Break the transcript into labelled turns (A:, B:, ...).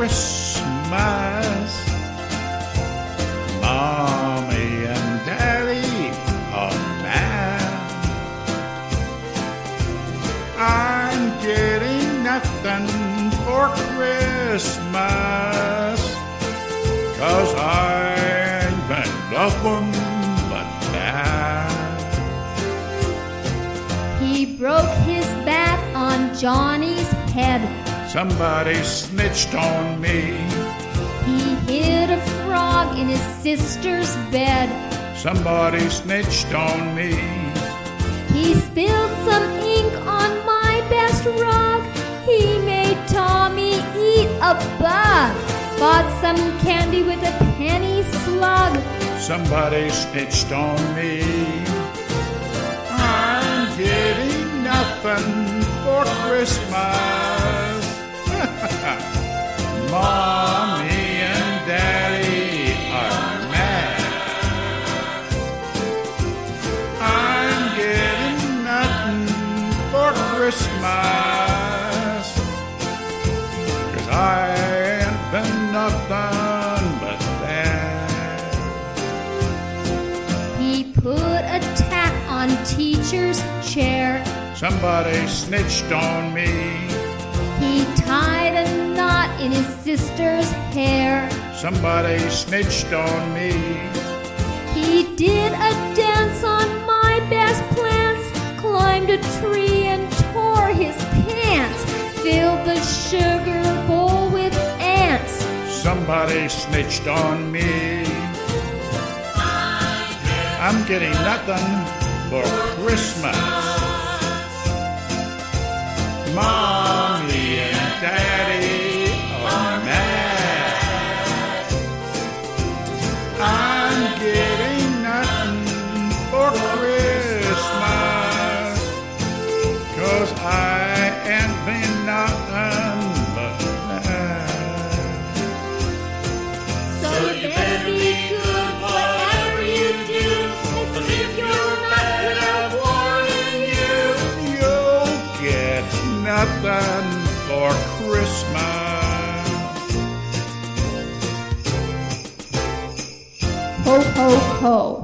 A: Christmas. Mommy and Daddy are mad. I'm getting nothing for Christmas, 'cause I ain't been nothing but bad.
B: He broke his bat on Johnny's head.
A: Somebody snitched on me.
B: He hid a frog in his sister's bed.
A: Somebody snitched on me.
B: He spilled some ink on my best rug. He made Tommy eat a bug. Bought some candy with a penny slug.
A: Somebody snitched on me. I'm getting nothing for Christmas. Mommy and Daddy are mad. I'm getting nothing for Christmas, 'cause I ain't been nothing but that.
B: He put a tat on teacher's chair.
A: Somebody snitched on me.
B: He tied a knot in his sister's hair.
A: Somebody snitched on me.
B: He did a dance on my best plants. Climbed a tree and tore his pants. Filled the sugar bowl with ants.
A: Somebody snitched on me. I'm getting nothing for Christmas. Mommy and Daddy are mad. I'm getting nothing for Christmas, 'cause I ain't been nothing but bad.
B: So you better be good whatever you do. 'Cause if you're not good, I'm warning you.
A: You'll get nothing for Christmas.
B: Ho, ho, ho.